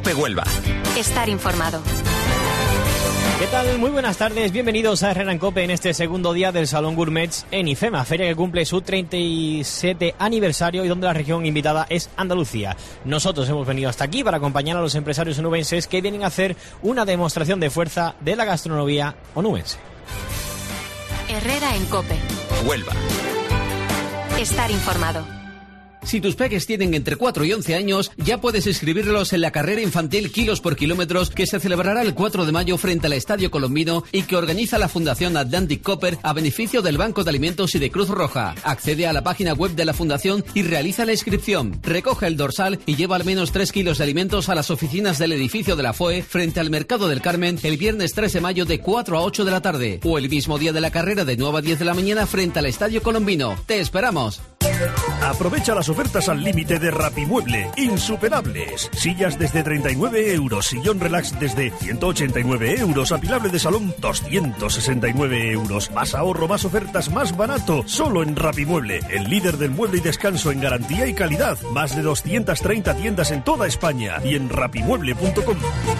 COPE Huelva. Estar informado. ¿Qué tal? Muy buenas tardes, bienvenidos a Herrera en COPE en este segundo día del Salón Gourmets en IFEMA, feria que cumple su 37 aniversario y donde la región invitada es Andalucía. Nosotros hemos venido hasta aquí para acompañar a los empresarios onubenses que vienen a hacer una demostración de fuerza de la gastronomía onubense. Herrera en COPE. Huelva. Estar informado. Si tus peques tienen entre 4 y 11 años, ya puedes inscribirlos en la carrera infantil Kilos por Kilómetros que se celebrará el 4 de mayo frente al Estadio Colombino y que organiza la Fundación Atlantic Copper a beneficio del Banco de Alimentos y de Cruz Roja. Accede a la página web de la Fundación y realiza la inscripción. Recoge el dorsal y lleva al menos 3 kilos de alimentos a las oficinas del edificio de la FOE frente al Mercado del Carmen el viernes 3 de mayo de 4 a 8 de la tarde o el mismo día de la carrera de 9 a 10 de la mañana frente al Estadio Colombino. ¡Te esperamos! Aprovecha las ofertas al límite de Rapimueble, insuperables. Sillas desde 39 euros, sillón relax desde 189 euros, apilable de salón 269 euros. Más ahorro, más ofertas, más barato, solo en Rapimueble, el líder del mueble y descanso en garantía y calidad. Más de 230 tiendas en toda España y en rapimueble.com.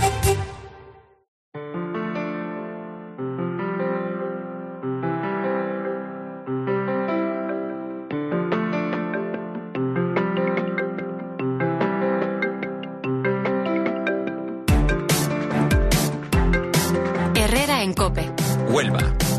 En COPE. Huelva.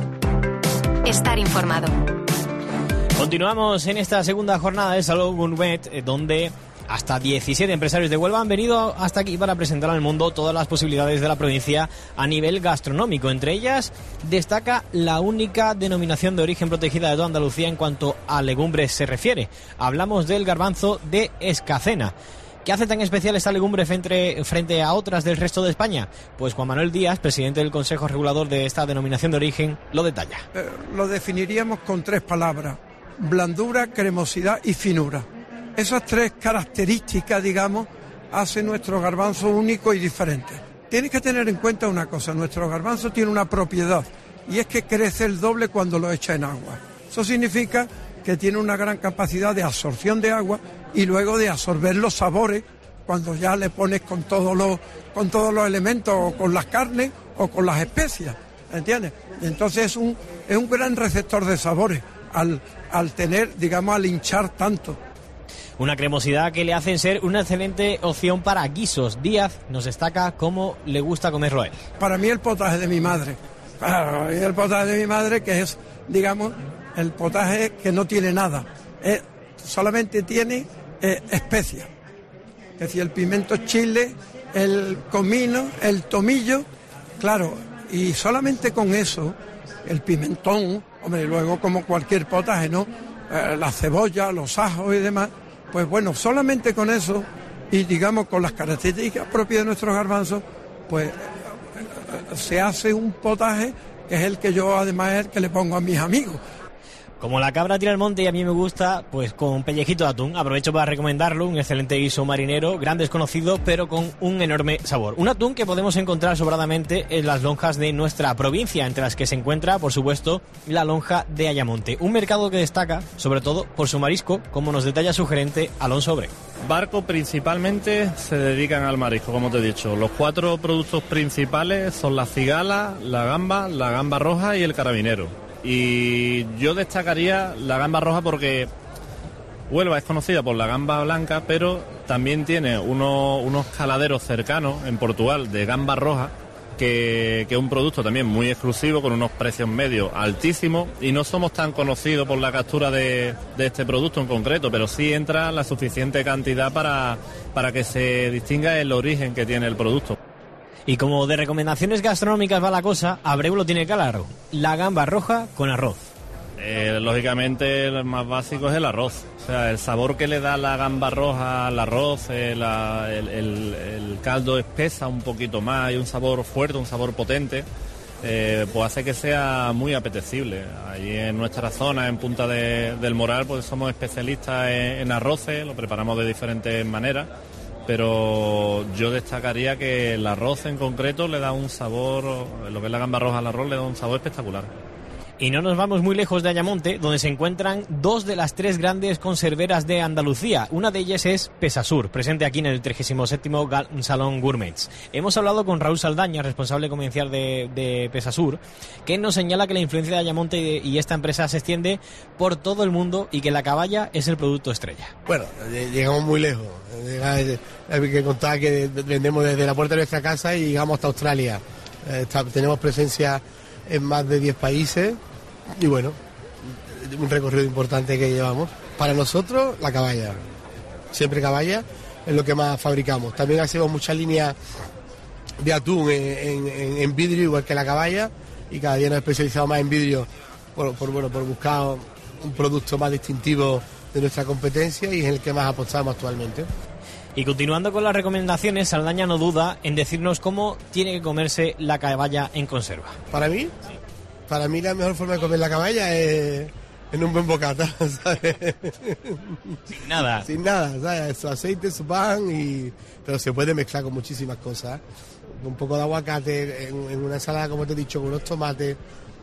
Estar informado. Continuamos en esta segunda jornada del Salón Gourmet, donde hasta 17 empresarios de Huelva han venido hasta aquí para presentar al mundo todas las posibilidades de la provincia a nivel gastronómico. Entre ellas destaca la única denominación de origen protegida de toda Andalucía en cuanto a legumbres se refiere. Hablamos del garbanzo de Escacena. ¿Qué hace tan especial esta legumbre frente a otras del resto de España? Pues Juan Manuel Díaz, presidente del Consejo Regulador de esta denominación de origen, lo detalla. Lo definiríamos con 3 palabras: blandura, cremosidad y finura. Esas 3 características, digamos, hacen nuestro garbanzo único y diferente. Tienes que tener en cuenta una cosa: nuestro garbanzo tiene una propiedad, y es que crece el doble cuando lo echa en agua. Eso significa que tiene una gran capacidad de absorción de agua y luego de absorber los sabores cuando ya le pones con todos los elementos, o con las carnes o con las especias, ¿entiendes? Entonces es un gran receptor de sabores al tener, digamos, al hinchar tanto. Una cremosidad que le hacen ser una excelente opción para guisos. Díaz nos destaca cómo le gusta comerlo a él. Para mí el potaje de mi madre. Claro, el potaje de mi madre, que es, digamos, el potaje que no tiene nada. Solamente tiene especias. Es decir, el pimiento chile, el comino, el tomillo, claro, y solamente con eso, el pimentón, hombre, luego como cualquier potaje, ¿no? La cebolla, los ajos y demás, pues bueno, solamente con eso, y digamos con las características propias de nuestros garbanzos, pues se hace un potaje que es el que yo además es el que le pongo a mis amigos. Como la cabra tira al monte y a mí me gusta, pues con pellejito de atún. Aprovecho para recomendarlo, un excelente guiso marinero, gran desconocido, pero con un enorme sabor. Un atún que podemos encontrar sobradamente en las lonjas de nuestra provincia, entre las que se encuentra, por supuesto, la lonja de Ayamonte. Un mercado que destaca, sobre todo, por su marisco, como nos detalla su gerente, Alonso Obre. Barcos principalmente se dedican al marisco, como te he dicho. Los 4 productos principales son la cigala, la gamba roja y el carabinero. Y yo destacaría la gamba roja porque Huelva es conocida por la gamba blanca, pero también tiene unos caladeros cercanos en Portugal de gamba roja, que es un producto también muy exclusivo, con unos precios medios altísimos, y no somos tan conocidos por la captura de este producto en concreto, pero sí entra la suficiente cantidad para que se distinga el origen que tiene el producto. Y como de recomendaciones gastronómicas va la cosa, Abreu lo tiene claro: la gamba roja con arroz. Lógicamente el más básico es el arroz. O sea, el sabor que le da la gamba roja al arroz, el caldo espesa un poquito más, hay un sabor fuerte, un sabor potente, pues hace que sea muy apetecible. Allí en nuestra zona, en Punta del Moral, pues somos especialistas en arroces, lo preparamos de diferentes maneras, pero yo destacaría que el arroz en concreto le da un sabor, lo que es la gamba roja al arroz le da un sabor espectacular. Y no nos vamos muy lejos de Ayamonte, donde se encuentran dos de las tres grandes conserveras de Andalucía. Una de ellas es Pesasur, presente aquí en el 37º Salón Gourmets. Hemos hablado con Raúl Saldaña, responsable comercial de Pesasur, que nos señala que la influencia de Ayamonte y esta empresa se extiende por todo el mundo y que la caballa es el producto estrella. Bueno, llegamos muy lejos. Hay que contar que vendemos desde la puerta de nuestra casa y llegamos hasta Australia. Tenemos presencia en más de 10 países y bueno, un recorrido importante que llevamos. Para nosotros, la caballa. Siempre caballa es lo que más fabricamos. También hacemos muchas líneas de atún en vidrio, igual que la caballa, y cada día nos especializamos más en vidrio por buscar un producto más distintivo de nuestra competencia y es el que más apostamos actualmente. Y continuando con las recomendaciones, Saldaña no duda en decirnos cómo tiene que comerse la caballa en conserva. Para mí la mejor forma de comer la caballa es en un buen bocata, ¿sabes? Sin nada. Sin nada, ¿sabes? Su aceite, su pan, pero se puede mezclar con muchísimas cosas. Un poco de aguacate, en una ensalada, como te he dicho, con unos tomates,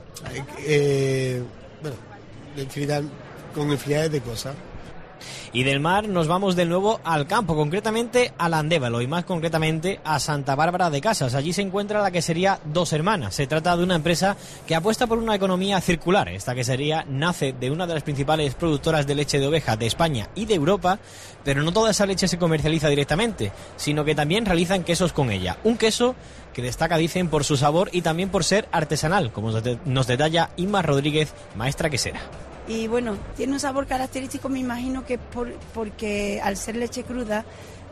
con infinidades de cosas. Y del mar nos vamos de nuevo al campo, concretamente al Andévalo y más concretamente a Santa Bárbara de Casas. Allí se encuentra la quesería Dos Hermanas. Se trata de una empresa que apuesta por una economía circular. Esta quesería nace de una de las principales productoras de leche de oveja de España y de Europa, pero no toda esa leche se comercializa directamente, sino que también realizan quesos con ella. Un queso que destaca, dicen, por su sabor y también por ser artesanal, como nos detalla Inma Rodríguez, maestra quesera. Y bueno, tiene un sabor característico, me imagino que porque al ser leche cruda,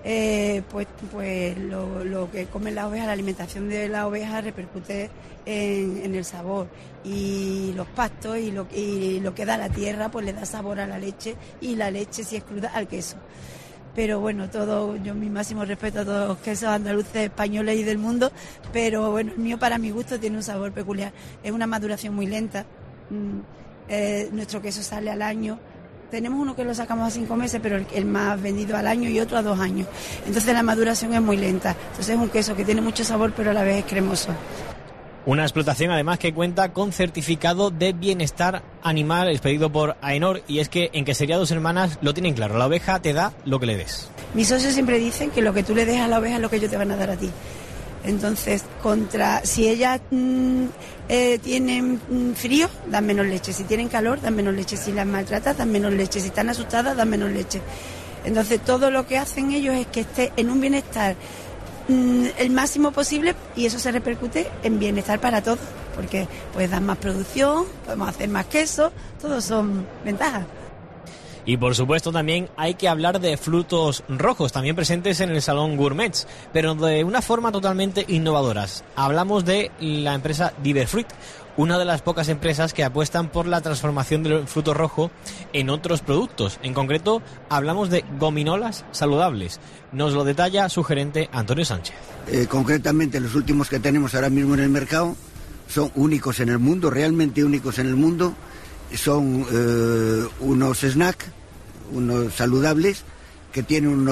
pues lo que come la oveja, la alimentación de la oveja repercute en el sabor. Y los pastos y lo que da la tierra, pues le da sabor a la leche, y la leche, si es cruda, al queso. Pero bueno, yo mi máximo respeto a todos los quesos andaluces, españoles y del mundo, pero bueno, el mío para mi gusto tiene un sabor peculiar. Es una maduración muy lenta. Nuestro queso sale al año. Tenemos uno que lo sacamos a 5 meses, pero el más vendido al año y otro a 2 años. Entonces la maduración es muy lenta. Entonces es un queso que tiene mucho sabor, pero a la vez es cremoso. Una explotación además que cuenta con certificado de bienestar animal expedido por AENOR, y es que en Quesería Dos Hermanas lo tienen claro, la oveja te da lo que le des. Mis socios siempre dicen que lo que tú le des a la oveja es lo que ellos te van a dar a ti. Entonces, si ellas tienen frío, dan menos leche. Si tienen calor, dan menos leche. Si las maltratas, dan menos leche. Si están asustadas, dan menos leche. Entonces, todo lo que hacen ellos es que esté en un bienestar el máximo posible, y eso se repercute en bienestar para todos, porque pues dan más producción, podemos hacer más queso, todos son ventajas. Y por supuesto también hay que hablar de frutos rojos, también presentes en el Salón Gourmets, pero de una forma totalmente innovadoras. Hablamos de la empresa Diverfruit, una de las pocas empresas que apuestan por la transformación del fruto rojo en otros productos. En concreto, hablamos de gominolas saludables. Nos lo detalla su gerente Antonio Sánchez. Concretamente, los últimos que tenemos ahora mismo en el mercado son únicos en el mundo, realmente únicos en el mundo. Son unos snacks, unos saludables, que tienen un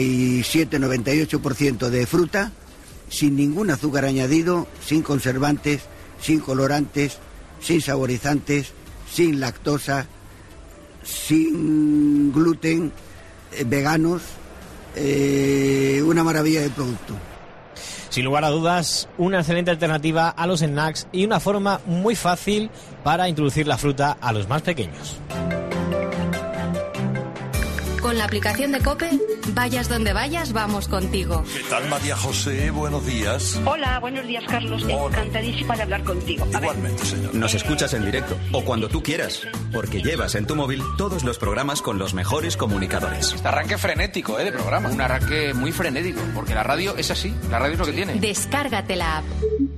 97-98% de fruta, sin ningún azúcar añadido, sin conservantes, sin colorantes, sin saborizantes, sin lactosa, sin gluten, veganos, una maravilla de producto. Sin lugar a dudas, una excelente alternativa a los snacks y una forma muy fácil para introducir la fruta a los más pequeños. Con la aplicación de COPE, vayas donde vayas, vamos contigo. ¿Qué tal, María José? Buenos días. Hola, buenos días, Carlos. Encantadísima de hablar contigo. Igualmente, señor. Nos escuchas en directo o cuando tú quieras, porque llevas en tu móvil todos los programas con los mejores comunicadores. Este arranque frenético, de programa. Un arranque muy frenético, porque la radio es así. La radio es lo que tiene. Descárgate la app.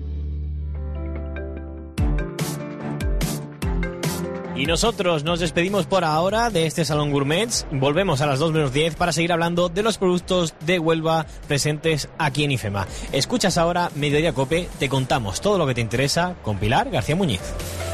Y nosotros nos despedimos por ahora de este Salón Gourmets. Volvemos a las 2:10 para seguir hablando de los productos de Huelva presentes aquí en IFEMA. Escuchas ahora Mediodía Cope, te contamos todo lo que te interesa con Pilar García Muñiz.